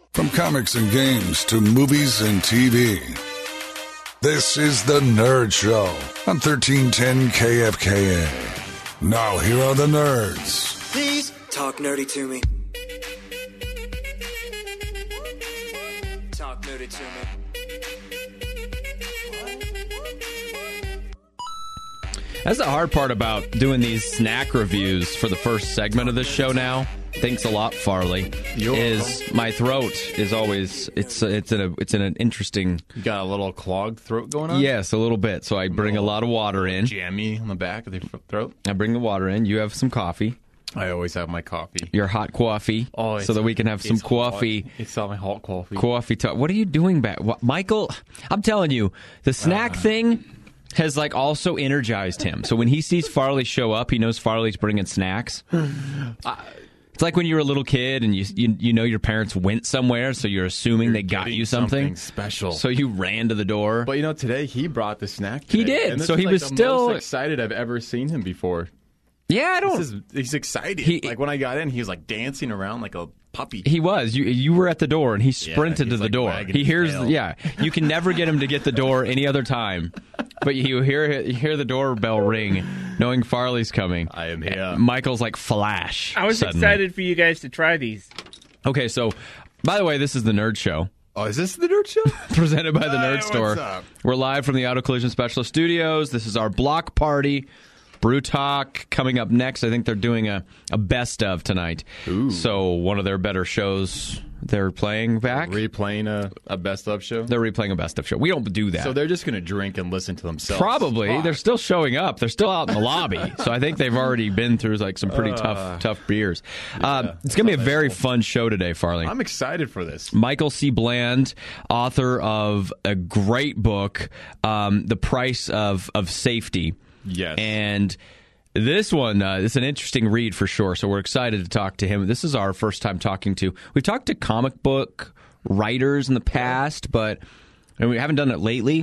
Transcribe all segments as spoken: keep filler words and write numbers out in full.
From comics and games to movies and T V. This is The Nerd Show on thirteen ten K F K A. Now here are the nerds. Please talk nerdy to me. Talk nerdy to me. That's the hard part about doing these snack reviews for the first segment of this show now. Thanks a lot, Farley. You're is welcome. My throat is always it's it's in a it's in an interesting. You got a little clogged throat going on? Yes, a little bit. So I bring a lot of water in. Jammy on the back of the throat. I bring the water in. You have some coffee. I always have my coffee. Your hot coffee. Oh, so that we can have some it's coffee. Hot. It's all my hot coffee. Coffee talk. What are you doing back, what, Michael? I'm telling you, the snack uh, thing has like also energized him. So when he sees Farley show up, he knows Farley's bringing snacks. uh, It's like when you were a little kid and you, you you know your parents went somewhere, so you're assuming you're they got you something. something special. So you ran to the door. But you know, today he brought the snack. Today, he did. And this so is he like was the still most excited I've ever seen him before. Yeah, I don't. This is, he's excited. He, like when I got in, he was like dancing around like a puppy. He was. You you were at the door and he sprinted yeah, to the like door. He hears. tail. Yeah, you can never get him to get the door any other time. But you hear you hear the doorbell ring, knowing Farley's coming. I am here. Michael's like flash. I was suddenly. excited for you guys to try these. Okay, so by the way, this is the Nerd Show. Oh, is this the Nerd Show? Presented by the Hi, Nerd what's Store. up? We're live from the Auto Collision Specialist Studios. This is our block party. Brew Talk coming up next. I think they're doing a, a best of tonight. Ooh. So one of their better shows they're playing back. Replaying a, a best of show? They're replaying a best of show. We don't do that. So they're just going to drink and listen to themselves. Probably. Fuck. They're still showing up. They're still out in the lobby. So I think they've already been through like some pretty Uh, tough tough beers. yeah, uh, it's going to be a very fun show today, Farley. I'm excited for this. Michael C. Bland, author of a great book, um, The Price of, of Safety. Yes. And this one uh, is an interesting read for sure, so we're excited to talk to him. This is our first time talking to... We've talked to comic book writers in the past, but and we haven't done it lately.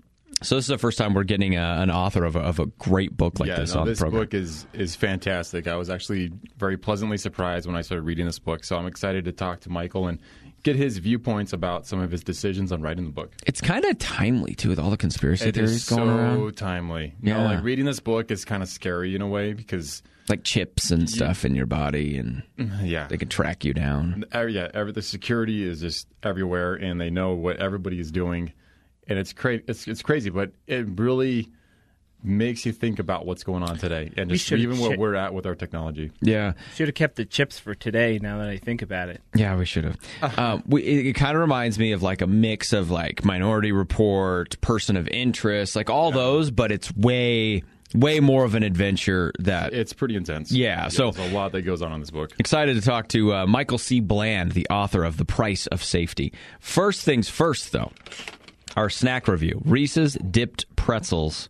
So this is the first time we're getting a, an author of a, of a great book like yeah, this no, on this the program. book is, is fantastic. I was actually very pleasantly surprised when I started reading this book, so I'm excited to talk to Michael and get his viewpoints about some of his decisions on writing the book. It's kind of timely, too, with all the conspiracy It theories is going so around. timely. You Yeah. know, like reading this book is kind of scary in a way because... Like chips and stuff in your body, and yeah, they can track you down. Every, yeah, every, the security is just everywhere, and they know what everybody is doing, and it's cra- it's it's crazy, but it really makes you think about what's going on today, and just should even where check- we're at with our technology. Yeah, Should have kept the chips for today. Now that I think about it, yeah, we should have. um, we, it it kind of reminds me of like a mix of like Minority Report, Person of Interest, like all those, but it's way. Way more of an adventure that... It's pretty intense. Yeah, so... There's a lot that goes on in this book. Excited to talk to uh, Michael C. Bland, the author of The Price of Safety. First things first, though, our snack review. Reese's Dipped Pretzels.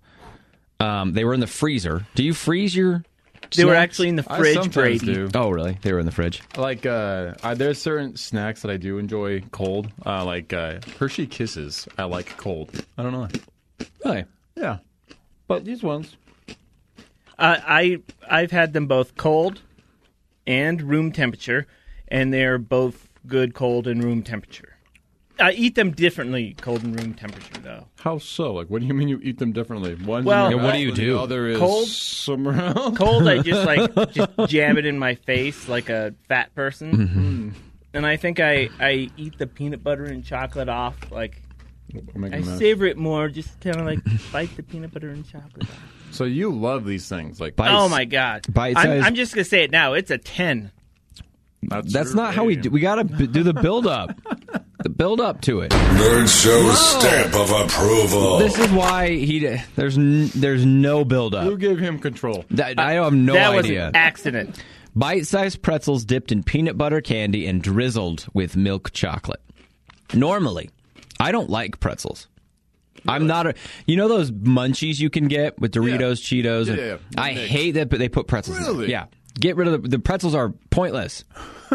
Um, they were in the freezer. Do you freeze your they snacks? were actually in the I fridge, sometimes Brady. do. Oh, really? They were in the fridge? Like, uh, I, there's certain snacks that I do enjoy cold, uh, like uh, Hershey Kisses. I like cold. I don't know. Really? Yeah. But these ones... Uh, I I've had them both cold and room temperature, and they're both good cold and room temperature. I eat them differently, cold and room temperature, though. How so? Like, what do you mean you eat them differently? One's Well- in your Yeah, what mouth do you and do? The other is Cold? somewhere else. Cold, I just like just jam it in my face like a fat person, Mm-hmm. and I think I I eat the peanut butter and chocolate off. Like We're making I a mess. savor it more, just kind of like bite the peanut butter and chocolate off. So you love these things, like Bite- Oh my god! Bite I'm, size- I'm just gonna say it now. It's a ten. that's, That's your not how we game. do. We got to b- do the build up. The build up to it. Nerd Show's stamp of approval. This is why he d- there's n- there's no build Who up. gave him control? I I have no that was idea. an accident. Bite-sized pretzels dipped in peanut butter candy and drizzled with milk chocolate. Normally, I don't like pretzels. I'm not a... You know those munchies you can get with Doritos, Cheetos? Yeah, and- yeah, yeah. I Mix. hate that but they put pretzels in Really? it. Yeah. Get rid of the... The pretzels are pointless.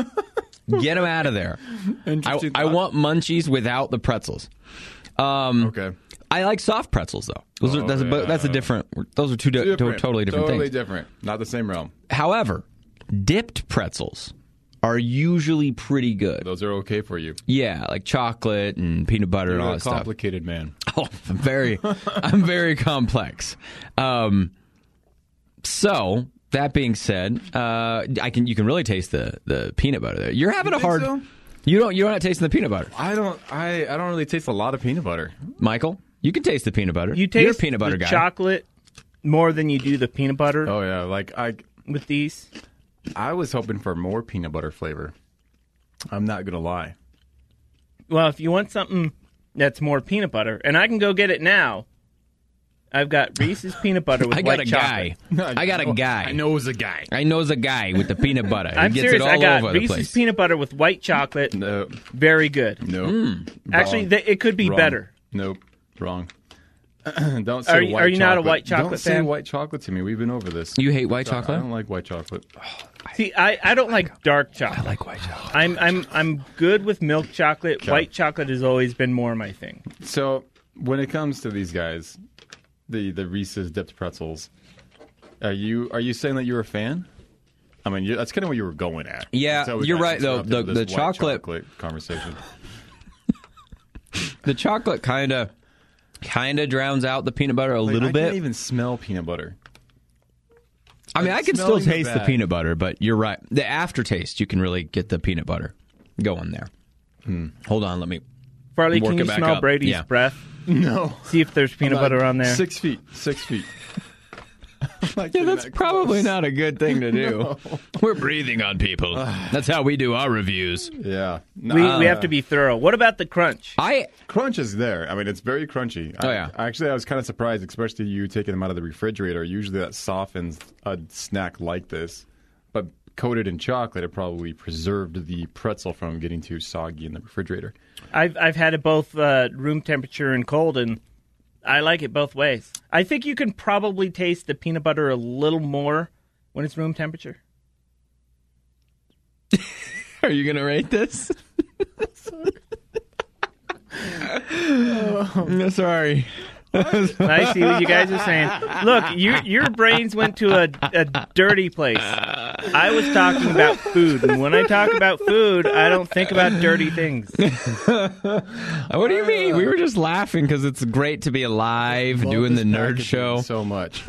Get them out of there. I, Interesting I thought. want munchies without the pretzels. Um, Okay. I like soft pretzels, though. Those are, Oh, that's, a, but that's a yeah. different... Those are two di- Different. totally different totally things. different. Not the same realm. However, dipped pretzels are usually pretty good. Those are okay for you. Yeah, like chocolate and peanut butter You're and all a that stuff. complicated man. Oh, I'm very, I'm very complex. Um, so that being said, uh, I can you can really taste the, the peanut butter there. You're having You a think hard. so? You don't. You're not tasting the peanut butter, I don't. I, I don't really taste a lot of peanut butter. Michael. You can taste the peanut butter. You You're a taste peanut butter the guy. chocolate more than you do the peanut butter Oh yeah, like I with these. I was hoping for more peanut butter flavor. I'm not gonna lie. Well, if you want something that's more peanut butter, and I can go get it now. I've got Reese's peanut butter with I got white a chocolate. guy. I got a guy. I know it was a guy. I knows a guy with the peanut butter. He I'm gets serious. it all I got over the Reese's place. peanut butter with white chocolate. No, Very good. no. Mm. Actually, Wrong. th- it could be Wrong. better. Nope, wrong. Don't say Are you- white are you not a chocolate. white chocolate Don't say fan? white chocolate to me. We've been over this. You hate white I chocolate? don't like white chocolate. See, I, I don't like dark chocolate. I like white chocolate. I'm I'm I'm good with milk chocolate. Okay. White chocolate has always been more my thing. So when it comes to these guys, the the Reese's dipped pretzels, are you are you saying that you're a fan? I mean, you, that's kind of what you were going at. Yeah, So we you're got right, though. interrupted The- with the this white chocolate- conversation. The chocolate kind of kind of drowns out the peanut butter a Like, little I bit. can't even smell peanut butter. I mean, I Like, can still smelling the taste the bag. peanut butter, but you're right. The aftertaste, you can really get the peanut butter going there. Hmm. Hold on, let me. Farley, Work can it you back smell up. Brady's Yeah. breath? No, See if there's peanut butter on there. Six feet. Six feet. Yeah, that's probably not a good thing to do. We're breathing on people. That's how we do our reviews. Yeah. We Nah. we have to be thorough. What about the crunch? I Crunch is there. I mean, it's very crunchy. Oh, I- yeah. Actually, I was kind of surprised, especially you taking them out of the refrigerator. Usually that softens a snack like this. But coated in chocolate, it probably preserved the pretzel from getting too soggy in the refrigerator. I've I've had it both uh, room temperature and cold, and I like it both ways. I think you can probably taste the peanut butter a little more when it's room temperature. Are you going to rate this? oh, sorry. I see what you guys are saying. Look, your your brains went to a, a dirty place. I was talking about food, and when I talk about food, I don't think about dirty things. What do you mean? We were just laughing because it's great to be alive, Love doing the this nerd packaging show. so much.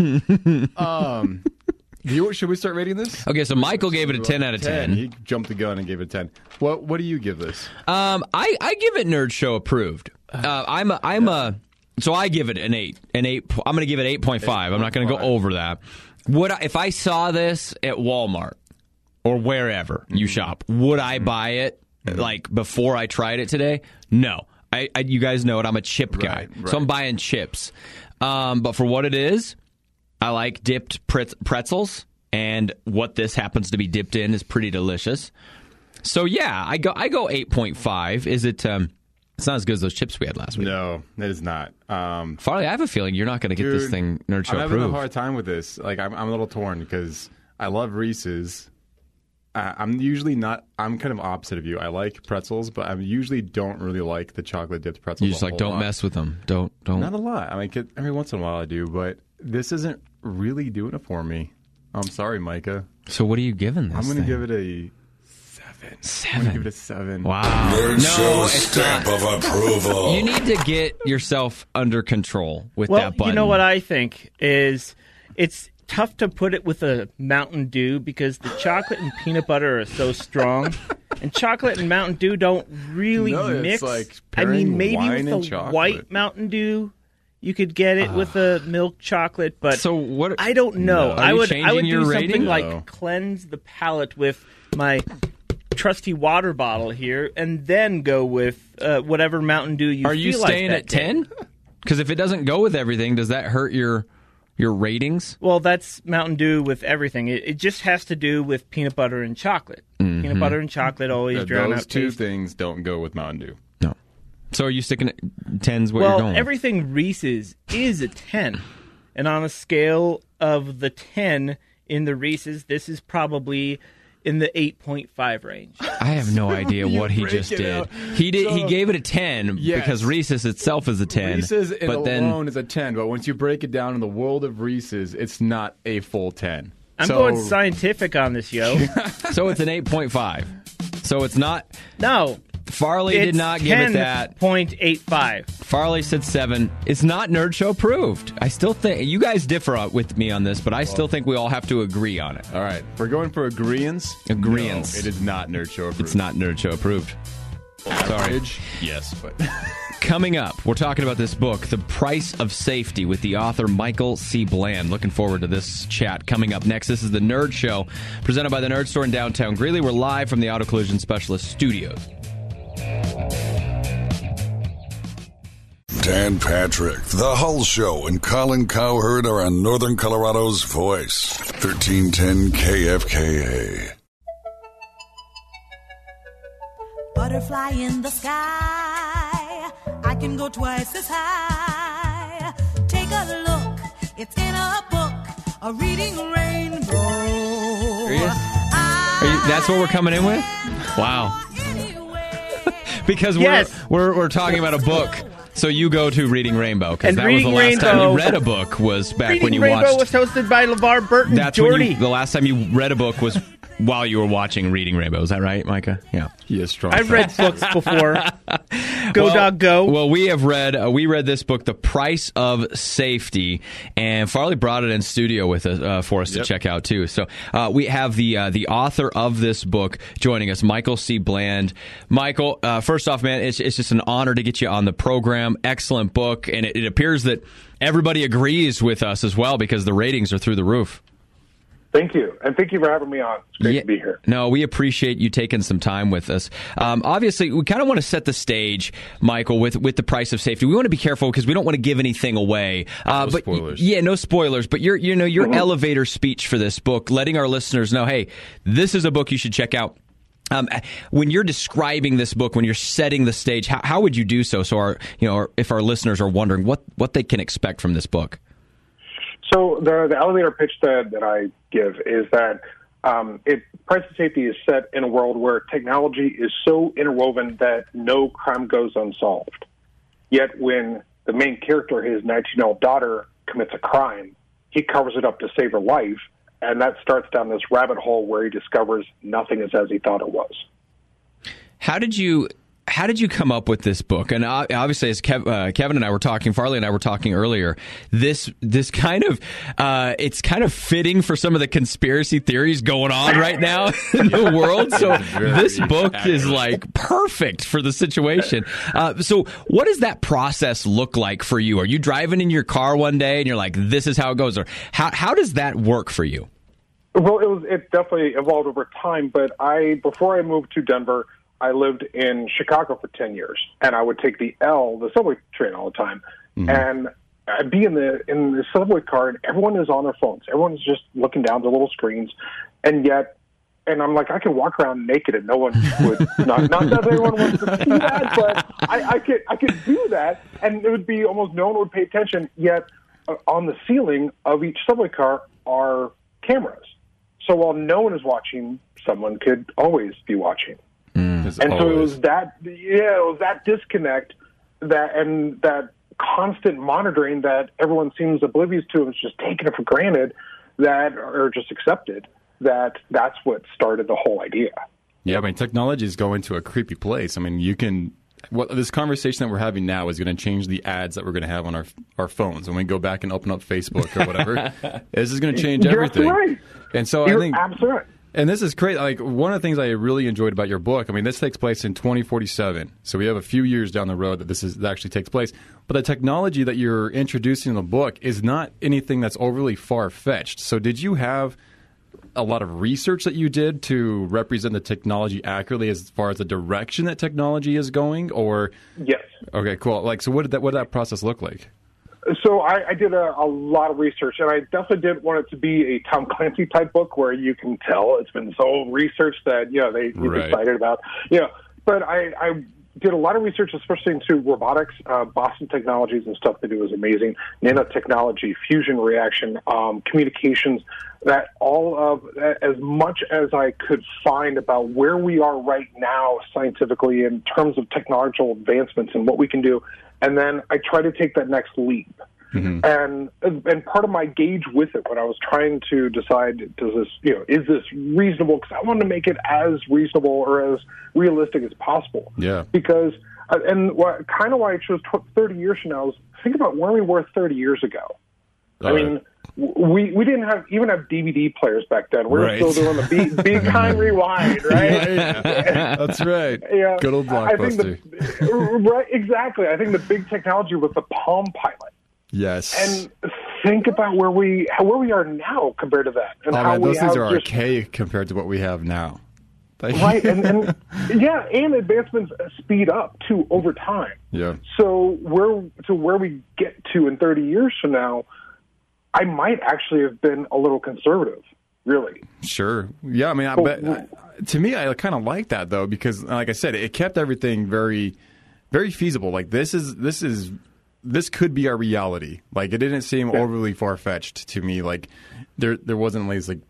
um, do you, should we start rating this? Okay, so Michael gave it a ten out of ten. He jumped the gun and gave it a ten. What What do you give this? Um, I, I give it Nerd Show approved. Uh, I'm a, I'm a so I give it an eight, an eight. I'm going to give it eight point five. I'm not going to go over that. Would I, if I saw this at Walmart or wherever you shop, would I buy it like before I tried it today? No. I, I you guys know it. I'm a chip guy, Right, right. so I'm buying chips. Um, but for what it is, I like dipped pretz- pretzels, and what this happens to be dipped in is pretty delicious. So yeah, I go I go eight point five. Is it? Um, it's not as good as those chips we had last week. No, it is not. Um, Farley, I have a feeling you're not going to get this Dude, thing Nerd Show I'm having approved. a hard time with this. Like, I'm, I'm a little torn because I love Reese's. Uh, I'm usually not. I'm kind of opposite of you. I like pretzels, but I usually don't really like the chocolate dipped pretzels. You just a like whole don't lot. mess with them. Don't don't. Not a lot. I mean, could- every once in a while I do, but this isn't really doing it for me. I'm sorry, Micah. So what are you giving this? I'm going to thing? give it a seven. I'm seven. going to give it a seven. Wow. Nerd no, Show's it's stamp not. of approval. You need to get yourself under control with Well, that button. you know what I think is it's tough to put it with a Mountain Dew because the chocolate and peanut butter are so strong, and chocolate and Mountain Dew don't really No, it's mix. like I mean, pairing maybe wine with and the chocolate. white Mountain Dew, you could get it with a milk chocolate, but So what? I don't know. No. Are I you would I changing would your do something rating? like No. cleanse the palate with my trusty water bottle here, and then go with uh, whatever Mountain Dew you Are you feel like staying that at day. ten? Because if it doesn't go with everything, does that hurt your your ratings? Well, that's Mountain Dew with everything. It, it just has to do with peanut butter and chocolate. Mm-hmm. Peanut butter and chocolate always Th- drown Those out two taste. things don't go with Mountain Dew. No. So are you sticking at tens where Well, you're going? everything Reese's is a ten. And on a scale of the ten in the Reese's, this is probably in the eight point five range. I have no idea You what he break just it did. out. He did. he So- gave it a ten Yes. because Reese's itself is a ten. Reese's in but then alone is a ten, but once you break it down in the world of Reese's, it's not a full ten. I'm So- going scientific on this, yo. so it's an eight point five. So it's not. No. Farley it's did not give it that. ten point eight five. Farley said seven. It's not Nerd Show approved. I still think you guys differ with me on this, but I still think we all have to agree on it. All right. We're going for agreeance. Agreeance. No, it is not Nerd Show approved. It's not Nerd Show approved. Sorry. Yes, but coming up, we're talking about this book, The Price of Safety, with the author Michael C. Bland. Looking forward to this chat coming up next. This is the Nerd Show, presented by the Nerd Store in downtown Greeley. We're live from the Auto Collision Specialist Studios. Dan Patrick, The Hull Show, and Colin Cowherd are on Northern Colorado's voice, thirteen ten K F K A. Butterfly in the sky, I can go twice as high. Take a look, it's in a book, a reading rainbow. Are you, are you, that's what we're coming in with? Wow. Because yes. we're, we're we're talking about a book. So you go to Reading Rainbow, because that was the last Rainbow, time you read a book was back Reading when you Rainbow watched. was hosted by LeVar Burton. That's Jordy. when you, the last time you read a book was while you were watching Reading Rainbow. Is that right, Micah? Yeah. He is strong. I've read books before. Go well, dog go. Well, we have read uh, we read this book, The Price of Safety, and Farley brought it in studio with us uh, for us yep. to check out too. So uh, we have the uh, the author of this book joining us, Michael C. Bland. Michael, uh, first off, man, it's it's just an honor to get you on the program. Excellent book, and it, it appears that everybody agrees with us as well because the ratings are through the roof. Thank you, and thank you for having me on. It's great yeah, to be here. No, we appreciate you taking some time with us. Um, obviously, we kind of want to set the stage, Michael, with, with The Price of Safety. We want to be careful because we don't want to give anything away. Uh, no but spoilers. Yeah, no spoilers. But your you know your Mm-hmm. elevator speech for this book, letting our listeners know, hey, this is a book you should check out. Um, when you're describing this book, when you're setting the stage, how, how would you do so? So, our you know, our, if our listeners are wondering what what they can expect from this book. So the the elevator pitch that, that I give is that um, it Price of Safety is set in a world where technology is so interwoven that no crime goes unsolved. Yet when the main character, his nineteen-year-old daughter, commits a crime, he covers it up to save her life, and that starts down this rabbit hole where he discovers nothing is as he thought it was. How did you... How did you come up with this book? And obviously, as Kev, uh, Kevin and I were talking, Farley and I were talking earlier, this this kind of uh, it's kind of fitting for some of the conspiracy theories going on right now in the world. So this book is like perfect for the situation. Uh, so what does that process look like for you? Are you driving in your car one day and you're like, "This is how it goes," or how how does that work for you? Well, it was it definitely evolved over time. But I before I moved to Denver, I lived in Chicago for ten years, and I would take the L, the subway train, all the time. Mm-hmm. And I'd be in the in the subway car, and everyone is on their phones. Everyone's just looking down their little screens, and yet, and I'm like, I can walk around naked, and no one would. not, not that everyone wants to see that, but I, I could I could do that, and it would be almost no one would pay attention. Yet, uh, on the ceiling of each subway car are cameras. So while no one is watching, someone could always be watching. Mm. And so it was that, yeah, it was that disconnect that and that constant monitoring that everyone seems oblivious to and is just taking it for granted that or just accepted that that's what started the whole idea. Yeah, I mean, technology is going to a creepy place. I mean, you can. What this conversation that we're having now is going to change the ads that we're going to have on our our phones when we go back and open up Facebook or whatever. This is going to change You're everything. Right. And so You're I think absolutely right. And this is great. Like, one of the things I really enjoyed about your book, I mean, this takes place in twenty forty-seven. So we have a few years down the road that this is that actually takes place. But the technology that you're introducing in the book is not anything that's overly far-fetched. So did you have a lot of research that you did to represent the technology accurately as far as the direction that technology is going? Or Yes. Okay, cool. Like, so what did that what did that process look like? So I, I did a, a lot of research, and I definitely didn't want it to be a Tom Clancy type book where you can tell it's been so researched that, you know, they get Right. excited about. You know, but I, I did a lot of research, especially into robotics. Uh, Boston Technologies and stuff they do is amazing. Nanotechnology, fusion reaction, um, communications, that all of, as much as I could find about where we are right now scientifically in terms of technological advancements and what we can do. And then I try to take that next leap. Mm-hmm. And and part of my gauge with it when I was trying to decide, does this, you know, is this reasonable? Because I wanted to make it as reasonable or as realistic as possible. Yeah. Because, uh, and what, kind of why I chose thirty years from now is think about where we were thirty years ago. All I right. mean, we we didn't have even have D V D players back then. We were Right. still doing the Be, Be Kind Rewind, right? Yeah, that's right. Yeah. Good old I think Blockbuster. the, right, exactly. I think the big technology was the Palm Pilot. Yes. And think about where we how, where we are now compared to that, and oh, how man, we those things have are just, archaic compared to what we have now. Like- right, and, and yeah, and advancements speed up too over time. Yeah. So where to where we get to in thirty years from now, I might actually have been a little conservative, really. Sure. Yeah, I mean, I Oh, bet, oh. to me, I kind of like that, though, because, like I said, it kept everything very, very feasible. Like, this is, this is, this could be our reality. Like, it didn't seem Yeah. overly far-fetched to me. Like, there, there wasn't, like, like,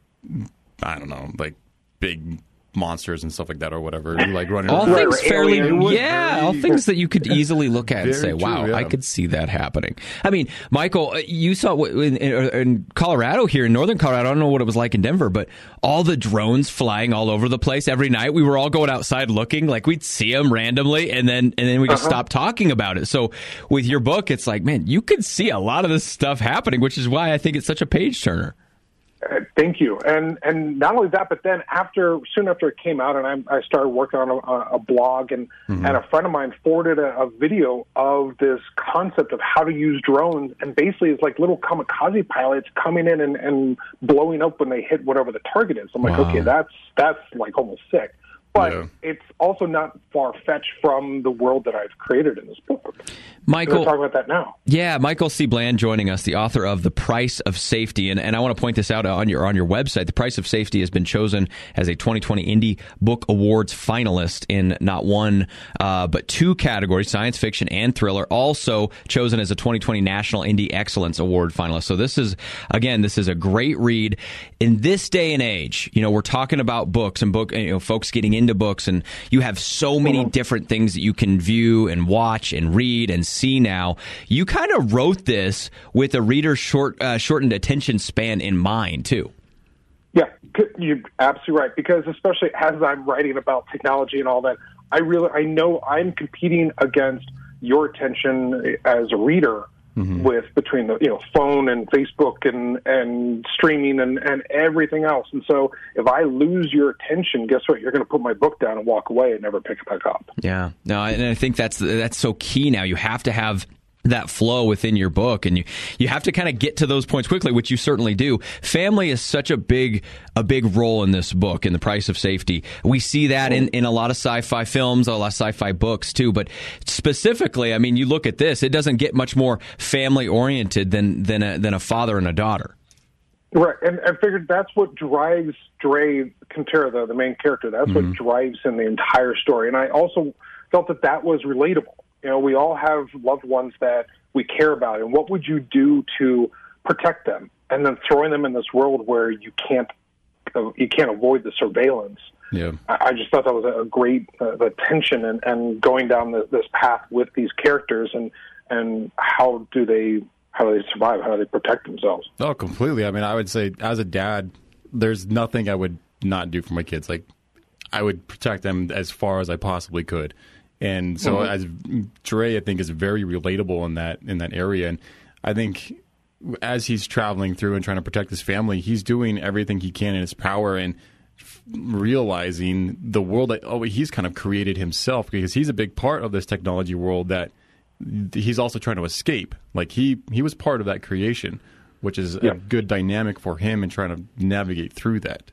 I don't know, like, big monsters and stuff like that or whatever. Like, running All around. things right, fairly, alien. It was yeah, very- all things that you could easily look at and Very say, true, wow, yeah. I could see that happening. I mean, Michael, uh, you saw w- in, in, in Colorado here, in northern Colorado, I don't know what it was like in Denver, but all the drones flying all over the place every night. We were all going outside looking, like we'd see them randomly, and then and then we just Uh-huh. stopped talking about it. So with your book, it's like, man, you could see a lot of this stuff happening, which is why I think it's such a page turner. Uh, thank you, and and not only that, but then after soon after it came out, and I, I started working on a, a blog, and Mm-hmm. and a friend of mine forwarded a, a video of this concept of how to use drones, and basically it's like little kamikaze pilots coming in and, and blowing up when they hit whatever the target is. I'm like, Wow. okay, that's that's like almost sick, but Yeah. it's also not far fetched from the world that I've created in this book. Michael, We'll talk about that now. Yeah, Michael C. Bland joining us, the author of The Price of Safety. And, and I want to point this out on your on your website. The Price of Safety has been chosen as a twenty twenty Indie Book Awards finalist in not one, uh, but two categories, science fiction and thriller. Also chosen as a twenty twenty National Indie Excellence Award finalist. So this is, again, this is a great read. In this day and age, you know, we're talking about books and book, you know, folks getting into books, and you have so many different things that you can view and watch and read and see now. You kind of wrote this with a reader's short, uh, shortened attention span in mind, too. Yeah, you're absolutely right. Because especially as I'm writing about technology and all that, I really I know I'm competing against your attention as a reader mm-hmm. with between the you know phone and Facebook and and streaming and and everything else. And so if I lose your attention, guess what? You're going to put my book down and walk away and never pick it back up. Yeah, no, and I think that's that's so key now. You have to have that flow within your book, and you you have to kind of get to those points quickly, which you certainly do. Family is such a big a big role in this book, in The Price of Safety. We see that in, in a lot of sci-fi films, a lot of sci-fi books too, but specifically, I mean, you look at this, it doesn't get much more family oriented than than a, than a father and a daughter. Right, and I figured that's what drives Dre Quintero, the, the main character. That's Mm-hmm. what drives him the entire story. And I also felt that that was relatable. You know, we all have loved ones that we care about, and what would you do to protect them? And then throwing them in this world where you can't uh, you can't avoid the surveillance. Yeah. I, I just thought that was a great uh, the tension and, and going down the, this path with these characters, and and how do they how do they survive? How do they protect themselves? Oh, completely. I mean, I would say as a dad, there's nothing I would not do for my kids. Like, I would protect them as far as I possibly could. And so Mm-hmm. as Dre, I think, is very relatable in that in that area. And I think as he's traveling through and trying to protect his family, he's doing everything he can in his power and f- realizing the world that oh, he's kind of created himself, because he's a big part of this technology world that he's also trying to escape. Like he, he was part of that creation, which is Yeah. a good dynamic for him in trying to navigate through that.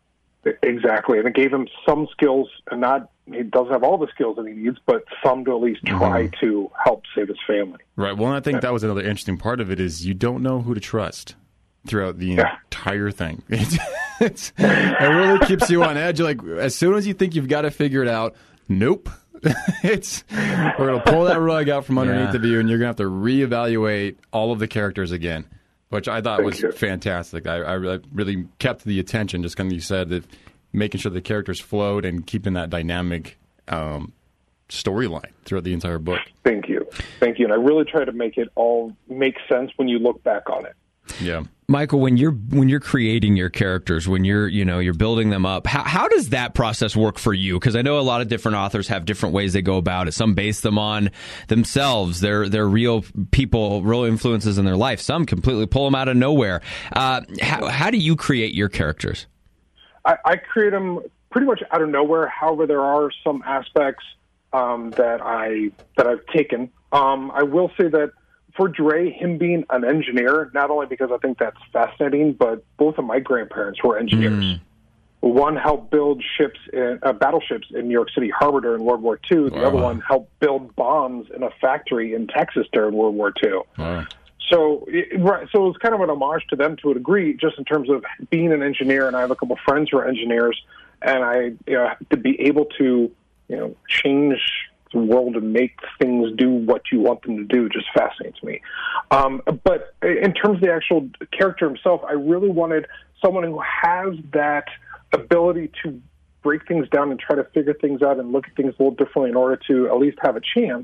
Exactly, and it gave him some skills, and not he doesn't have all the skills that he needs, but some to at least try Mm-hmm. to help save his family. Right. Well, and I think that was another interesting part of it is you don't know who to trust throughout the Yeah. entire thing. It's, it's, it really keeps you on edge. Like as soon as you think you've got to figure it out, nope. it's we're gonna pull that rug out from underneath Yeah. of you, and you're gonna have to reevaluate all of the characters again, which I thought Thank was you. fantastic. I, I really- really kept the attention, just kind of you said, that making sure the characters flowed and keeping that dynamic um, storyline throughout the entire book. Thank you. Thank you. And I really try to make it all make sense when you look back on it. Yeah. Michael, when you're when you're creating your characters, when you're you know you're building them up, how how does that process work for you? Because I know a lot of different authors have different ways they go about it. Some base them on themselves, their their real people, real influences in their life. Some completely pull them out of nowhere. Uh, how how do you create your characters? I, I create them pretty much out of nowhere. However, there are some aspects um, that I that I've taken. Um, I will say that. For Dre, him being an engineer, not only because I think that's fascinating, but both of my grandparents were engineers. Mm. One helped build ships, in, uh, battleships in New York City Harbor during World War Two. The wow. other one helped build bombs in a factory in Texas during World War Two. Wow. So, it, right, so it was kind of an homage to them to a degree, just in terms of being an engineer. And I have a couple of friends who are engineers, and I you know, to be able to you know change the world and make things do what you want them to do just fascinates me. Um, but in terms of the actual character himself, I really wanted someone who has that ability to break things down and try to figure things out and look at things a little differently in order to at least have a chance.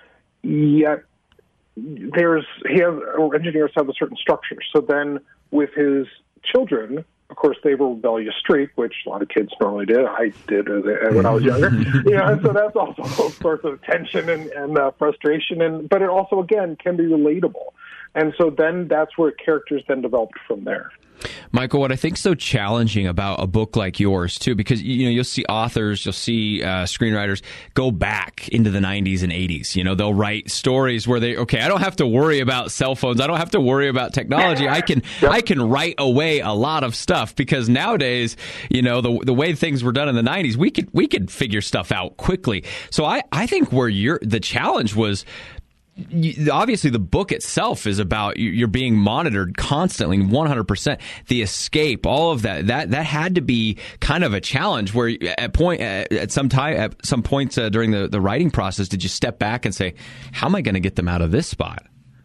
Yet there's he has engineers have a certain structure. So then with his children, of course, they have a rebellious streak, which a lot of kids normally did. I did when I was younger. You know, and so that's also a source of tension and, and uh, frustration. And but it also, again, can be relatable. And so then that's where characters then developed from there. Michael, what I think is so challenging about a book like yours, too, because you know you'll see authors, you'll see uh, screenwriters go back into the nineties and eighties. You know, they'll write stories where they, okay, I don't have to worry about cell phones. I don't have to worry about technology. I can yep. I can write away a lot of stuff because nowadays, you know, the the way things were done in the nineties, we could we could figure stuff out quickly. So I, I think where you're the challenge was. Obviously, the book itself is about you're being monitored constantly, one hundred percent. The escape, all of that, that that had to be kind of a challenge. Where at point at some time, at some points uh, during the, the writing process, did you step back and say, "How am I going to get them out of this spot?"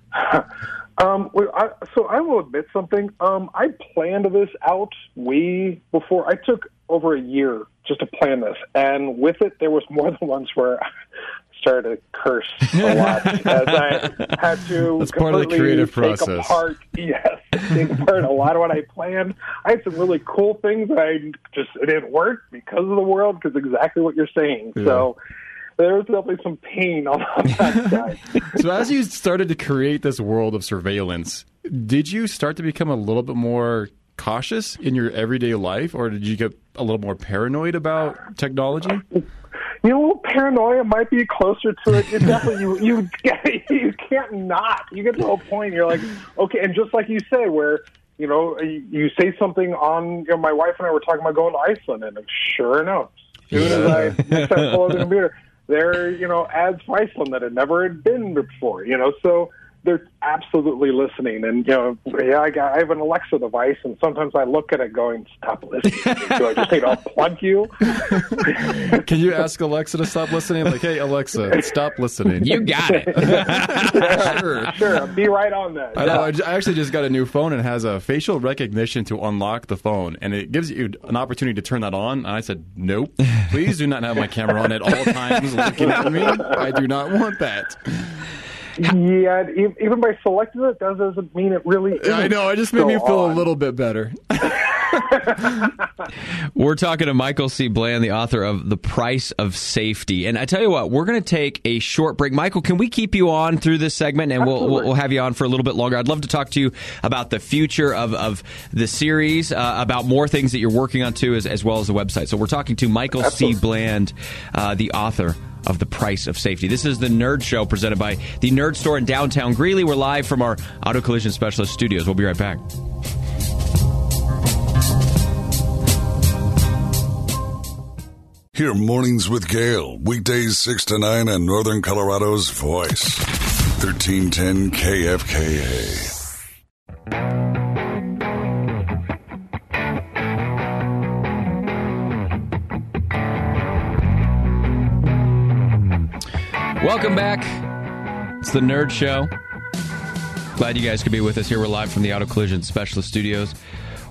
Um, well, I, so I will admit something. Um, I planned this out way before. I took over a year just to plan this, and with it, there was more than once where I started to curse a lot as I had to. That's part of the creative take process. Apart, yes, take apart a lot of what I planned. I had some really cool things that I just it didn't work because of the world, because exactly what you're saying. Yeah. So. There was definitely some pain on that side. So as you started to create this world of surveillance, did you start to become a little bit more cautious in your everyday life, or did you get a little more paranoid about technology? You know, paranoia might be closer to it. It definitely, you you you can't not. You get to a whole point, you're like, okay, and just like you say, where you know you say something on. You know, my wife and I were talking about going to Iceland, and sure enough, as soon as I start pulling the computer. There, you know, ads for Iceland that had never had been before, you know, so they're absolutely listening. And, you know, yeah, I got, I have an Alexa device, and sometimes I look at it going, stop listening. Do I just need to unplug you? Can you ask Alexa to stop listening? Like, hey, Alexa, stop listening. You got it. yeah, sure, sure. Be right on that. I know. I actually just got a new phone, and it has a facial recognition to unlock the phone, and it gives you an opportunity to turn that on. And I said, nope, please do not have my camera on at all times looking at me. I do not want that. Yeah, even by selecting it, that doesn't mean it really is. I know, it just made me feel on. a little bit better. We're talking to Michael C. Bland, the author of The Price of Safety. And I tell you what, we're going to take a short break. Michael, can we keep you on through this segment, and we'll, we'll we'll have you on for a little bit longer? I'd love to talk to you about the future of, of the series, uh, about more things that you're working on, too, as, as well as the website. So we're talking to Michael Absolutely. C. Bland, uh, the author of The Price of Safety. This is the Nerd Show presented by the Nerd Store in downtown Greeley. We're live from our Auto Collision Specialist studios. We'll be right back. Hear Mornings with Gale, weekdays six to nine on Northern Colorado's Voice, thirteen ten K F K A. Welcome back. It's the Nerd Show. Glad you guys could be with us here. We're live from the Auto Collision Specialist Studios.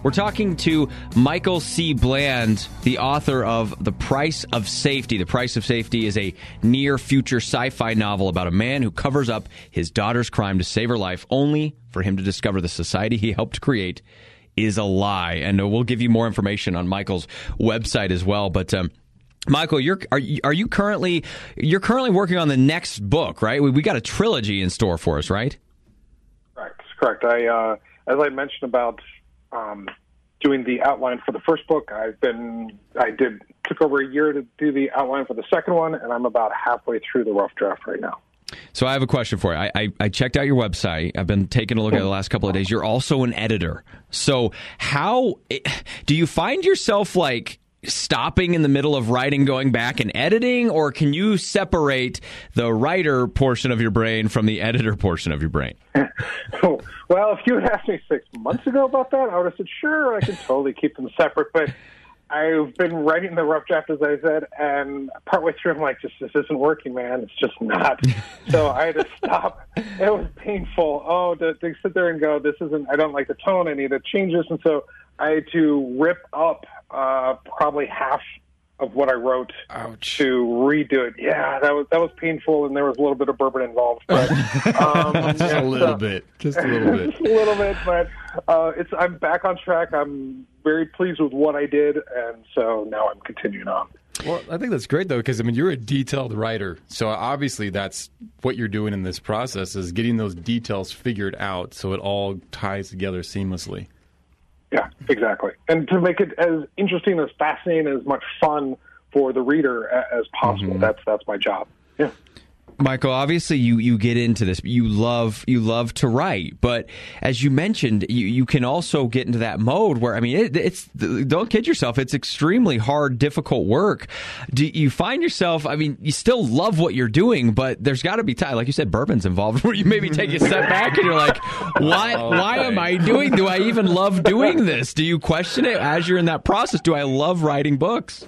We're talking to Michael C. Bland, the author of The Price of Safety. The Price of Safety is a near-future sci-fi novel about a man who covers up his daughter's crime to save her life, only for him to discover the society he helped create is a lie. And we'll give you more information on Michael's website as well. But um, Michael, you're are you, are you currently you're currently working on the next book, right? We, we got a trilogy in store for us, right? Correct. Correct. I uh, as I mentioned about um, doing the outline for the first book, I've been I did took over a year to do the outline for the second one, and I'm about halfway through the rough draft right now. So I have a question for you. I, I, I checked out your website. I've been taking a look at it the last couple of days. You're also an editor. So how do you find yourself like stopping in the middle of writing, going back and editing, or can you separate the writer portion of your brain from the editor portion of your brain? Well, if you had asked me six months ago about that, I would have said, sure, I can totally keep them separate. But I've been writing the rough draft, as I said, and partway through, I'm like, just this isn't working, man. It's just not. So I had to stop. It was painful. Oh, to, to sit there and go, this isn't, I don't like the tone. I need to change this. And so I had to rip up uh, probably half of what I wrote Ouch. to redo it. Yeah, that was that was painful, and there was a little bit of bourbon involved. But, um, just yeah, a little so, bit. Just a little bit. just a little bit, but uh, it's I'm back on track. I'm very pleased with what I did, and so now I'm continuing on. Well, I think that's great, though, because, I mean, you're a detailed writer. So obviously that's what you're doing in this process is getting those details figured out so it all ties together seamlessly. Yeah, exactly. And to make it as interesting, as fascinating, as much fun for the reader as possible. Mm-hmm. That's that's my job. Yeah. Michael, obviously you, you get into this. You love you love to write, but as you mentioned, you, you can also get into that mode where I mean, it, it's don't kid yourself. It's extremely hard, difficult work. Do you find yourself? I mean, you still love what you're doing, but there's got to be time, like you said, bourbon's involved, where you maybe take a step back and you're like, "What? Okay. Why am I doing? Do I even love doing this?" Do you question it as you're in that process? Do I love writing books?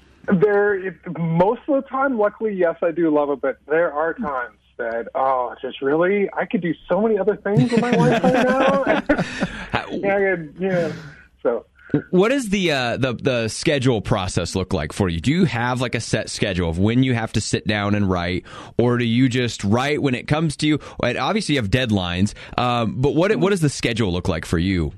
There, most of the time, luckily, yes, I do love it, but there are times that, oh, just really, I could do so many other things with my life right now. yeah, I could, yeah, so. What does the, uh, the the schedule process look like for you? Do you have like a set schedule of when you have to sit down and write, or do you just write when it comes to you? And obviously, you have deadlines, um, but what what does the schedule look like for you?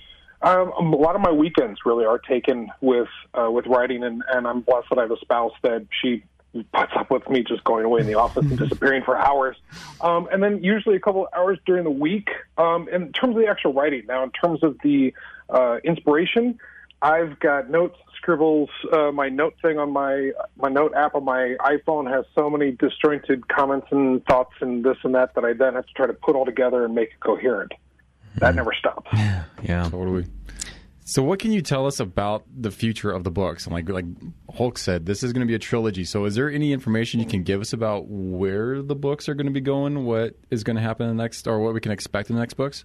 Um, a lot of my weekends really are taken with uh, with writing, and, and I'm blessed that I have a spouse that she puts up with me just going away in the office and disappearing for hours. Um, and then usually a couple of hours during the week um, in terms of the actual writing. Now, in terms of the uh, inspiration, I've got notes, scribbles. Uh, my note thing on my my note app on my iPhone has so many disjointed comments and thoughts and this and that that I then have to try to put all together and make it coherent. That never stops. Yeah, yeah, totally. So, what can you tell us about the future of the books? And like like Hulk said, this is going to be a trilogy. So, is there any information you can give us about where the books are going to be going? What is going to happen in the next, or what we can expect in the next books?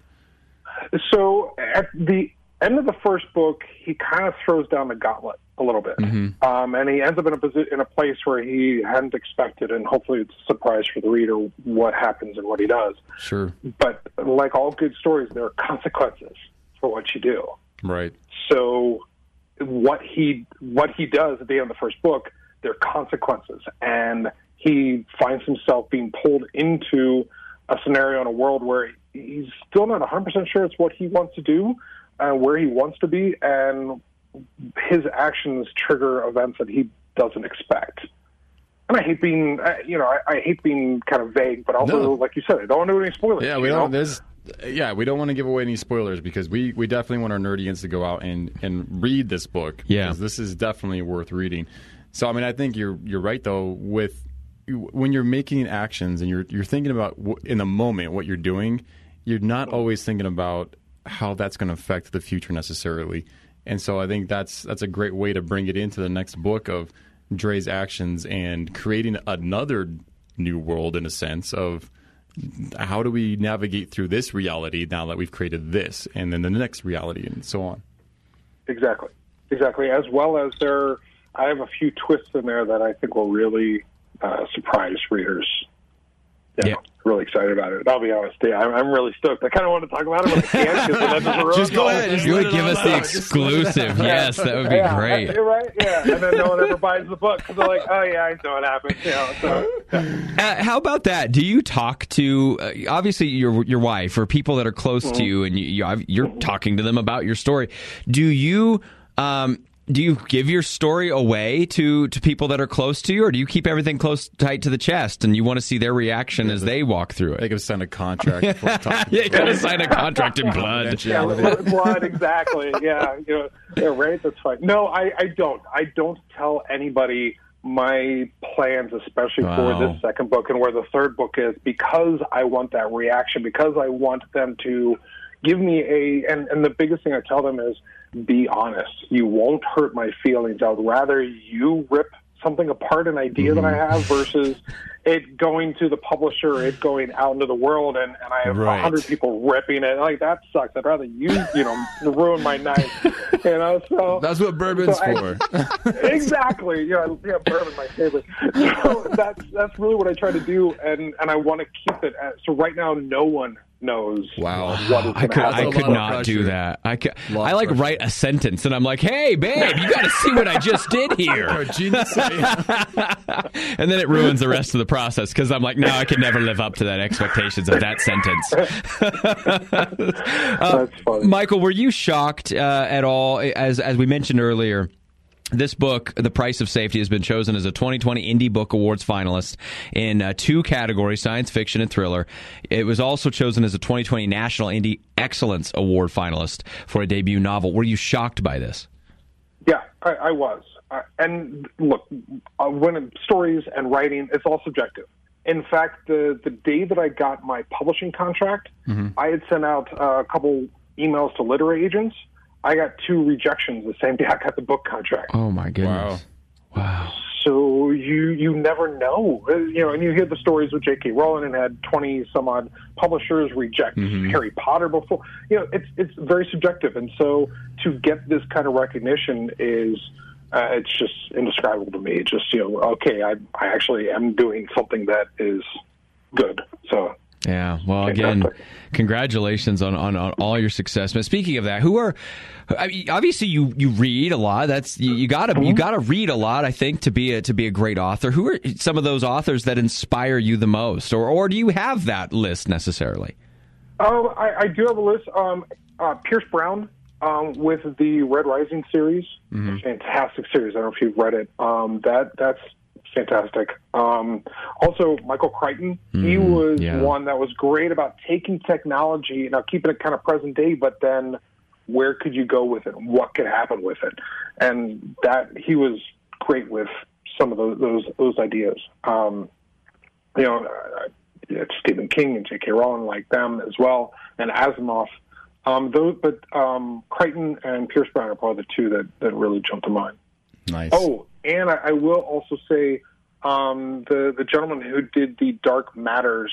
So, at the end of the first book, he kind of throws down the gauntlet a little bit, mm-hmm. um, and he ends up in a posi- in a place where he hadn't expected, and hopefully it's a surprise for the reader what happens and what he does. Sure. But like all good stories, there are consequences for what you do. Right. So what he what he does at the end of the first book, there are consequences, and he finds himself being pulled into a scenario in a world where he's still not one hundred percent sure it's what he wants to do, uh, where he wants to be, and his actions trigger events that he doesn't expect. And I hate being, uh, you know, I, I hate being kind of vague, but also, no. like you said, I don't want to do any spoilers. Yeah, we don't. There's, yeah, we don't want to give away any spoilers because we, we definitely want our nerdians to go out and, and read this book. Yeah, because this is definitely worth reading. So, I mean, I think you're you're right though. With when you're making actions and you're you're thinking about w- in the moment what you're doing, you're not always thinking about how that's going to affect the future necessarily. And so I think that's that's a great way to bring it into the next book of Dre's actions and creating another new world in a sense of how do we navigate through this reality now that we've created this and then the next reality and so on. Exactly. Exactly. As well as there, I have a few twists in there that I think will really uh, surprise readers yeah, Yeah. really excited about it. I'll be honest, yeah, I'm, I'm really stoked. I kind of want to talk about it, but I can't because then that doesn't Just go ahead. Just You let would it give all us the out. Just let it exclusive. out. Yes, that would be yeah, great. You're right, yeah. And then no one ever buys the book because they're like, oh, yeah, I know what happened. You know, so, yeah. Uh, how about that? Do you talk to uh, obviously your your wife or people that are close Mm-hmm. to you, and you, you, you're talking to them about your story? Do you um, do you give your story away to, to people that are close to you, or do you keep everything close tight to the chest, and you want to see their reaction as they walk through it? They could sign a contract before talking. Yeah, you gotta sign a contract in blood. Yeah, blood, blood, exactly. Yeah, you know, yeah, right. That's fine. No, I, I don't. I don't tell anybody my plans, especially Wow. for this second book and where the third book is, because I want that reaction. Because I want them to give me a. And, and the biggest thing I tell them is, be honest. You won't hurt my feelings. I would rather you rip something apart, an idea Mm-hmm. that I have, versus it going to the publisher, it going out into the world, and, and I have a Right. hundred people ripping it. Like, that sucks. I'd rather you, you know, ruin my night. You know, so That's what bourbon's so I- for. exactly. Yeah, yeah, bourbon, my favorite. So that's that's really what I try to do, and and I want to keep it. At, so right now, no one knows. Wow. what is I going could, to I happen. could lot of not do pressure. that. I could, Lot I of like pressure. write a sentence, and I'm like, "Hey, babe, you got to see what I just did here," You're a genius. and then it ruins the rest of the process because I'm like, "No, I could never live up to that expectations of that sentence." Uh, That's funny. Michael, were you shocked uh, at all? As as we mentioned earlier, this book, The Price of Safety, has been chosen as a twenty twenty Indie Book Awards finalist in uh, two categories, science fiction and thriller. It was also chosen as a twenty twenty National Indie Excellence Award finalist for a debut novel. Were you shocked by this? Yeah, I, I was. Uh, and look, uh, when it, stories and writing, it's all subjective. In fact, the the day that I got my publishing contract, I had sent out uh, a couple emails to literary agents. I got two rejections the same day I got the book contract. Oh, my goodness. Wow. So you you never know, Uh, you know. And you hear the stories with J K. Rowling and had twenty some odd publishers reject Harry Potter before. You know, it's it's very subjective, and so to get this kind of recognition is uh, it's just indescribable to me. It's just, you know, okay, I I actually am doing something that is good. So. Yeah. Well, again, Fantastic. congratulations on, on, on all your success. But speaking of that, who are I mean, obviously you, you read a lot. That's you, you gotta you gotta read a lot, I think, to be a to be a great author. Who are some of those authors that inspire you the most, or or do you have that list necessarily? Oh, I, I do have a list. Um, uh, Pierce Brown um, with the Red Rising series, fantastic series. I don't know if you've read it. Um, that that's fantastic. Um, also, Michael Crichton. he was yeah. one that was great about taking technology, now keeping it kind of present day, but then where could you go with it? What could happen with it? And that he was great with some of those those, those ideas. Um, you know. Uh, It's Stephen King and J K. Rowling, like them as well, and Asimov. Um, those, but um, Crichton and Pierce Brown are probably the two that, that really jump to mind. Nice. Oh, and I, I will also say um, the the gentleman who did the Dark Matters,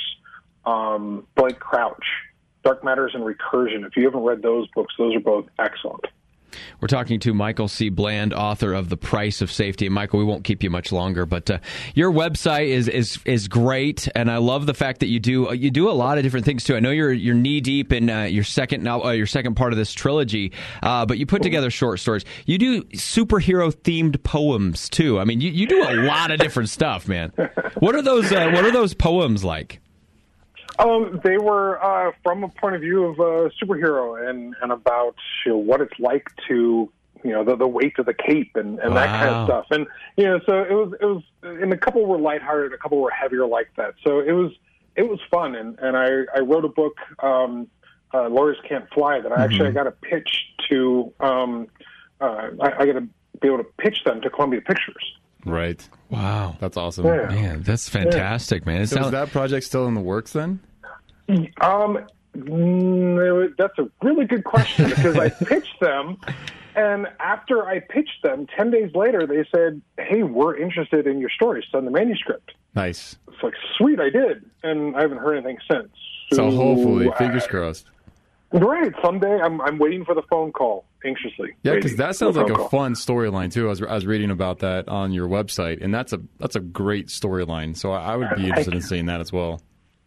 um, Blake Crouch, Dark Matters and Recursion. If you haven't read those books, those are both excellent. We're talking to Michael C. Bland, author of The Price of Safety. And Michael, we won't keep you much longer, but uh, your website is is is great, and I love the fact that you do you do a lot of different things too. I know you're you're knee deep in uh, your second now uh, your second part of this trilogy, uh, but you put together short stories. You do superhero themed poems too. I mean, you, you do a lot of different stuff, man. What are those uh, What are those poems like? Um, they were uh, from a point of view of a superhero and, and about, you know, what it's like to, you know, the, the weight of the cape and, and that kind Wow. of stuff. And, you know, so it was, it was, and a couple were lighthearted, a couple were heavier like that. So it was, it was fun. And, and I, I wrote a book, um, uh, Lawyers Can't Fly, that I actually I got a pitch to, um, uh, I, I got to be able to pitch them to Columbia Pictures. Right. Wow, That's awesome. Yeah. man, that's fantastic, man. It So is sounds- that project still in the works then? Um, mm, that's a really good question because I pitched them, and after I pitched them, ten days later they said, "Hey, we're interested in your story. Send the manuscript." Nice. It's like, sweet, I did, and I haven't heard anything since. So hopefully, uh, fingers crossed. Right, someday I'm I'm waiting for the phone call anxiously. Yeah, because waiting that for sounds the like phone a call. fun storyline too. I was I was reading about that on your website, and that's a that's a great storyline. So I would be interested in seeing that as well.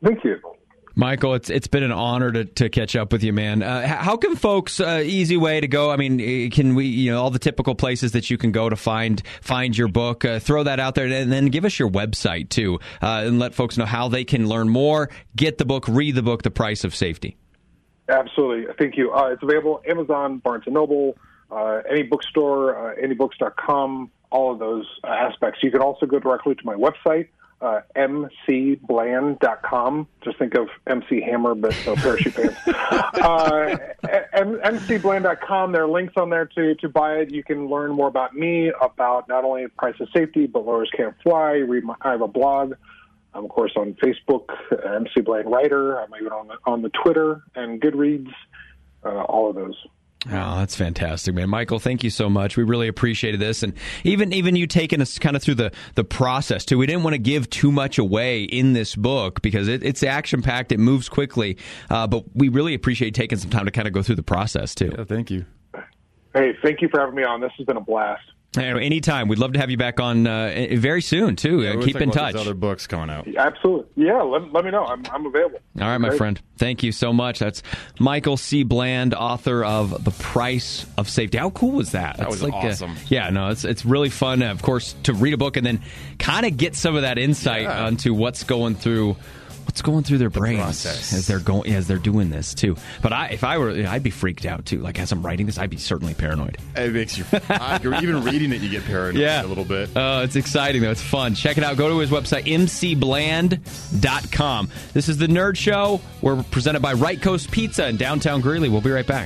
Thank you. Michael, it's it's been an honor to, to catch up with you, man. Uh, how can folks, uh, easy way to go? I mean, can we, you know, all the typical places that you can go to find find your book, uh, throw that out there, and then give us your website, too, uh, and let folks know how they can learn more, get the book, read the book, The Price of Safety. Absolutely. Thank you. Uh, it's available Amazon, Barnes and Noble, uh, any bookstore, uh, any books dot com, all of those uh, aspects. You can also go directly to my website, uh, m c bland dot com. Just think of M C Hammer, but no parachute pants. uh, m c bland dot com. There are links on there to, to buy it. You can learn more about me, about not only Price of Safety, but Lawyers Can't Fly. Read my, I have a blog. I'm, of course, on Facebook, M C Bland Writer. I'm even on the, on the Twitter and Goodreads, uh, all of those. Oh, that's fantastic, man. Michael, thank you so much. We really appreciated this. And even even you taking us kind of through the, the process, too. We didn't want to give too much away in this book because it, it's action-packed. It moves quickly. Uh, but we really appreciate taking some time to kind of go through the process, too. Yeah, thank you. Hey, thank you for having me on. This has been a blast. Anytime. We'd love to have you back on uh, very soon, too. Yeah, uh, we'll keep in about touch. these other books coming out. Absolutely. Yeah, let, let me know. I'm, I'm available. All right, my Great. friend. Thank you so much. That's Michael C. Bland, author of The Price of Safety. How cool was that? That That's was like awesome. A, yeah, no, it's it's really fun, of course, to read a book and then kind of get some of that insight Yeah. onto what's going through what's going through their brains process. as they're going as they're doing this too. But I, if I were, I'd be freaked out too. Like as I'm writing this, I'd be certainly paranoid. It makes you, uh, you're even reading it, you get paranoid Yeah. a little bit. Uh, it's exciting, though. It's fun. Check it out. Go to his website, m c bland dot com. This is The Nerd Show. We're presented by Right Coast Pizza in downtown Greeley. We'll be right back.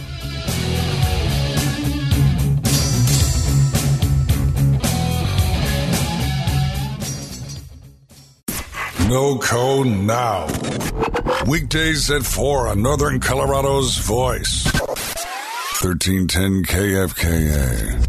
No code now. Weekdays at four on Northern Colorado's Voice. thirteen ten K F K A.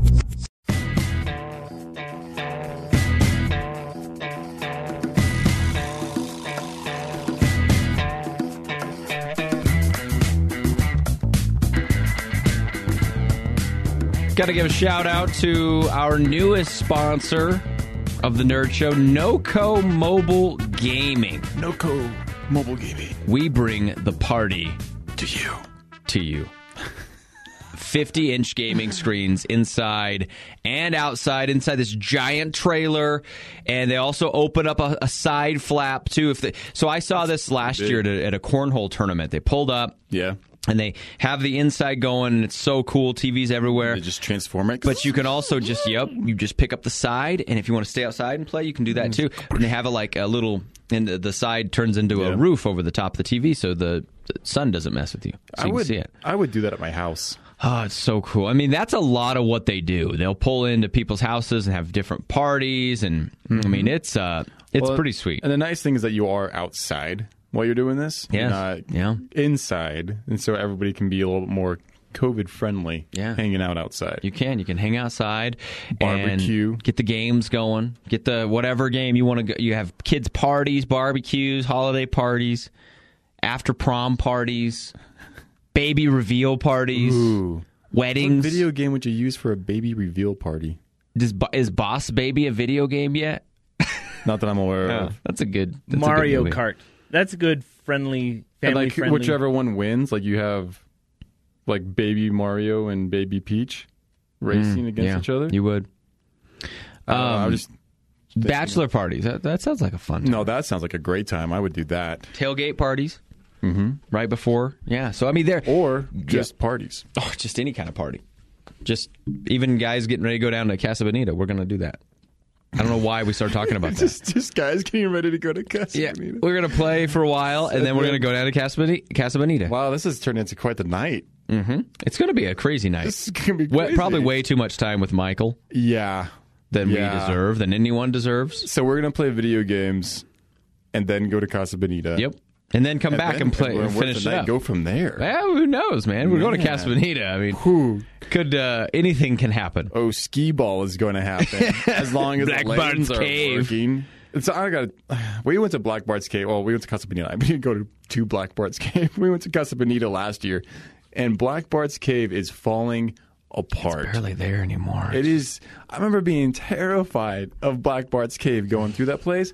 Got to give a shout out to our newest sponsor of the Nerd Show, NoCo Mobile Gaming. NoCo Mobile Gaming. We bring the party To you. to you. fifty-inch gaming screens inside and outside, inside this giant trailer, and they also open up a, a side flap, too. If they, so I saw this last big. year at a, at a cornhole tournament. They pulled up. Yeah. And they have the inside going, and it's so cool. T Vs everywhere. They just transform it. But you can also just, yep, you just pick up the side, and if you want to stay outside and play, you can do that too. And they have a, like a little, and the, the side turns into Yeah. a roof over the top of the T V, so the, the sun doesn't mess with you, so I you would, can see it. I would do that at my house. Oh, it's so cool. I mean, that's a lot of what they do. They'll pull into people's houses and have different parties, and I mean, it's uh, it's Well, pretty sweet. And the nice thing is that you are outside while you're doing this. You're Yes. not Yeah. inside. And so everybody can be a little bit more COVID friendly. Yeah. Hanging out outside. You can. You can hang outside, Barbecue. and get the games going. Get the whatever game you want to go. You have kids' parties, barbecues, holiday parties, after prom parties, baby reveal parties, Ooh. weddings. What video game would you use for a baby reveal party? Does, is Boss Baby a video game yet? Not that I'm aware Oh, of. that's a good that's a good Mario movie. Kart. That's a good, friendly, And family like friendly. whichever one wins, like you have like baby Mario and baby Peach racing against Yeah, each other. you would. I don't know, Um, I'm just Bachelor parties. That, that sounds like a fun time. no, that sounds like a great time. I would do that. Tailgate parties. Mm-hmm. Right before. Yeah. So, I mean, they're. Or just parties. Oh, just any kind of party. Just even guys getting ready to go down to Casa Bonita. We're going to do that. I don't know why we started talking about that. just, just guys getting ready to go to Casa Yeah, Bonita. we're going to play for a while, and then we're going to go down to Casa Bonita. Casa Bonita. Wow, this has turned into quite the night. Mm-hmm. It's going to be a crazy night. This is going to be Wa- crazy. Probably way too much time with Michael Yeah. than Yeah. we deserve, than anyone deserves. So we're going to play video games and then go to Casa Bonita. Yep. And then come And back then- and play and and where's finish the it night up. Go from there. Well, who knows, man? We're going to Man. Casa Bonita. I mean, Whew. could uh, anything can happen. Oh, skee ball is going to happen as long as Black the lanes Bart's are Cave. working. So I got. We went to Black Bart's Cave. Well, we went to Casa Bonita. I didn't go to, to Black Bart's Cave. We went to Casa Bonita last year, and Black Bart's Cave is falling apart. Barely there anymore. It is. I remember being terrified of Black Bart's Cave going through that place.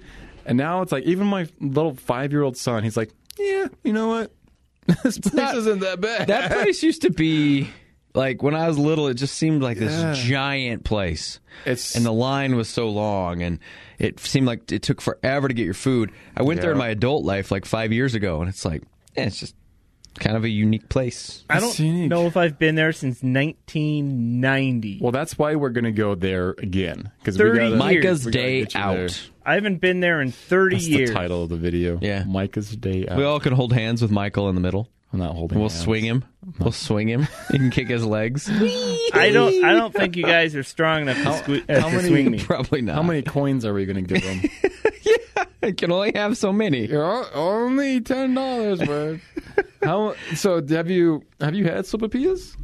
And now it's like, even my little five-year-old son, he's like, yeah, you know what? This place not- isn't that bad. That place used to be, like, when I was little, it just seemed like this Yeah. giant place. It's- And the line was so long, and it seemed like it took forever to get your food. I went there in Yeah. my adult life, like, five years ago, and it's like, yeah, it's just kind of a unique place. I It's don't unique. know if I've been there since nineteen ninety. Well, that's why we're going to go there again. Because thirty we gotta, years. Micah's we gotta Day get you Out. there. I haven't been there in thirty That's years. the title of the video. Yeah. Micah's Day Out. We all can hold hands with Michael in the middle. I'm not holding We'll hands. swing him. We'll swing him. You can kick his legs. I don't. I don't think you guys are strong enough to, sque- uh, how to many- swing me. Probably not. How many coins are we going to give them? I can only have so many. You're only ten dollars worth. How? So have you have you had sopapillas?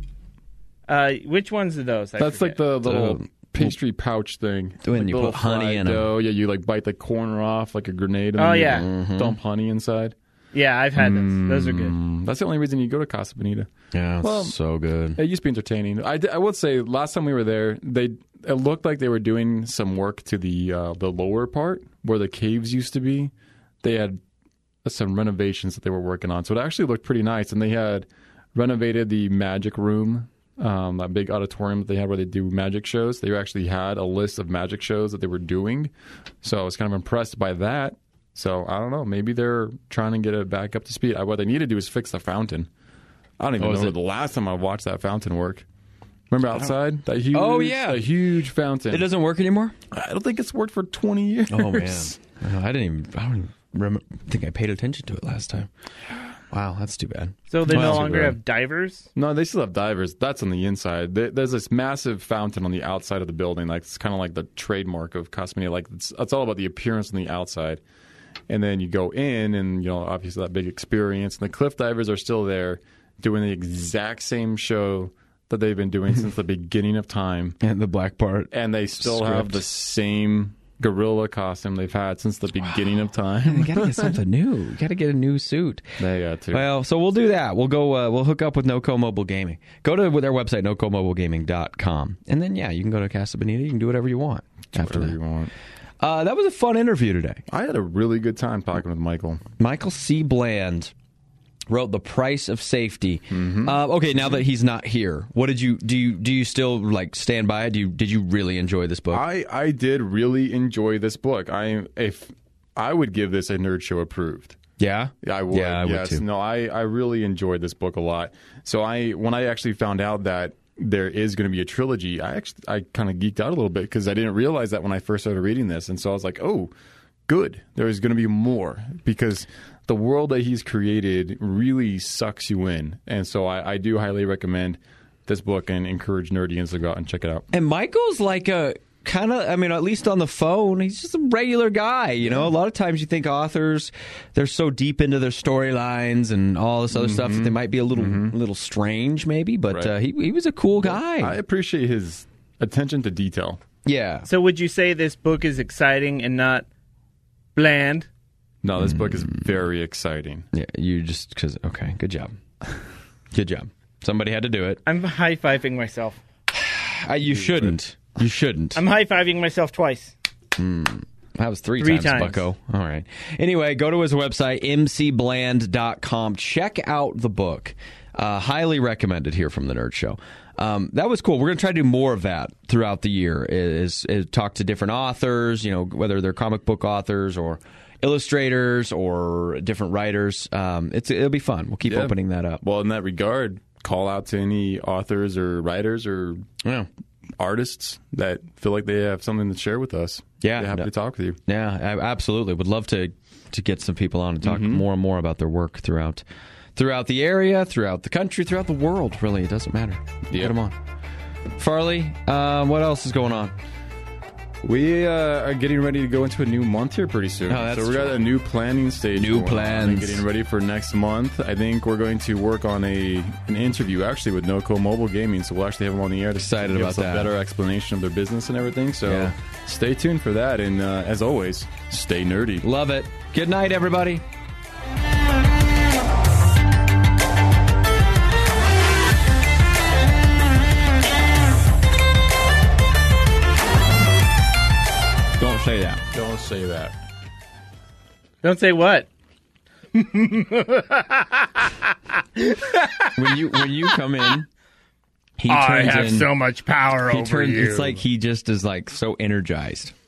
Uh, which ones are those? I That's like forget. the little The- pastry pouch thing. When Like you little put honey fried in 'em. dough. Yeah, you like bite the corner off like a grenade. And Oh, then you yeah. Mm-hmm. dump honey inside. Yeah, I've had those. Those are good. Mm, that's the only reason you go to Casa Bonita. Yeah, it's Well, so good. It used to be entertaining. I, I would say last time we were there, they it looked like they were doing some work to the uh, the lower part where the caves used to be. They had some renovations that they were working on, so it actually looked pretty nice. And they had renovated the magic room, um, that big auditorium that they had where they do magic shows. They actually had a list of magic shows that they were doing, so I was kind of impressed by that. So I don't know, maybe they're trying to get it back up to speed. I, what they need to do is fix the fountain. I don't even Oh, is know it- the last time I watched that fountain work. Remember outside that huge, Oh, yeah. that huge fountain. It doesn't work anymore? I don't think it's worked for twenty years. Oh, man. Oh, I didn't even, I don't even remember, think I paid attention to it last time. Wow, that's too bad. So they Well, no that's longer good. have divers. No, they still have divers. That's on the inside. There- There's this massive fountain on the outside of the building. Like it's kind of like the trademark of Casa Bonita. Like it's, it's all about the appearance on the outside. And then you go in, and you know, obviously that big experience. And the cliff divers are still there, doing the exact same show that they've been doing since the beginning of time. And the black part. And they still Script. have the same gorilla costume they've had since the beginning of time. You gotta get something new. You gotta get a new suit. They got to. Well, so we'll do that. We'll go. Uh, we'll hook up with NoCo Mobile Gaming. Go to their website, noco mobile gaming dot com, and then yeah, you can go to Casa Bonita. You can do whatever you want after Whatever that. you want. Uh, that was a fun interview today. I had a really good time talking with Michael. Michael C. Bland wrote The Price of Safety. Mm-hmm. Uh, okay, now that he's not here, what did you do? You do you still like stand by it? Do you did you really enjoy this book? I, I did really enjoy this book. I if I would give this a Nerd Show approved. yeah, I would. Yeah, I yes. would too. No, I, I really enjoyed this book a lot. So I when I actually found out that there is going to be a trilogy, I actually I kind of geeked out a little bit because I didn't realize that when I first started reading this, and so I was like, oh, good. There is going to be more because the world that he's created really sucks you in, and so I, I do highly recommend this book and encourage nerdians to go out and check it out. And Michael's like a kind of, I mean, at least on the phone, he's just a regular guy. You know, a lot of times you think authors, they're so deep into their storylines and all this other stuff that they might be a little, little strange, maybe. But Right. uh, he he was a cool guy. I appreciate his attention to detail. yeah. So would you say this book is exciting and not bland? No, this book is very exciting. Yeah. You just because okay, good job, good job. Somebody had to do it. I'm high fiving myself. Uh, you shouldn't. You shouldn't. I'm high fiving myself twice. That was three, Three times, times. bucko. All right. Anyway, go to his website, m c bland dot com. Check out the book. Uh, highly recommended here from the Nerd Show. Um, that was cool. We're going to try to do more of that throughout the year. Is, is talk to different authors, you know, whether they're comic book authors or illustrators or different writers. Um, it's it'll be fun. We'll keep Yeah. opening that up. Well, in that regard, call out to any authors or writers or Yeah. artists that feel like they have something to share with us. Yeah. They're happy No. to talk with you. Yeah, a- absolutely. Would love to to get some people on and talk more and more about their work throughout throughout the area, throughout the country, throughout the world. Really, it doesn't matter. Yeah. Get them on. Farley, um, what else is going on? We uh, are getting ready to go into a new month here pretty soon. Oh, that's so we're true. at a new planning stage. New going on plans. and getting ready for next month. I think we're going to work on a an interview actually with NoCo Mobile Gaming. So we'll actually have them on the air to Excited give about us a that. better explanation of their business and everything. So Yeah. stay tuned for that. And uh, as always, stay nerdy. Love it. Good night, everybody. Don't say that. Don't say that. Don't say what. when you when you come in, he I turns have in, so much power he over turns, you. It's like he just is like so energized.